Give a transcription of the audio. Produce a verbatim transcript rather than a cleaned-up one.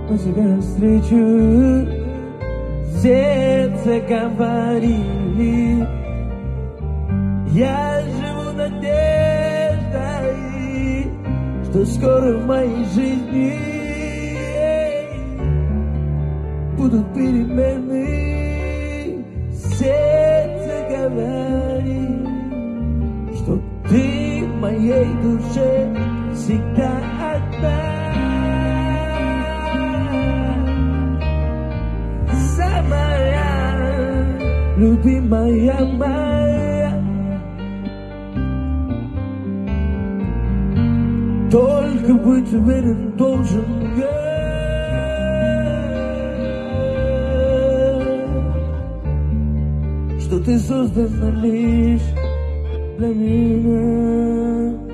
на тебя встречу. Сердце говорит, я живу надеждой, что скоро в моей жизни будут перемены. Сердце говорит, что ты в моей душе всегда одна. Самая любимая моя, только быть уверен должен я, что ты создана лишь для меня.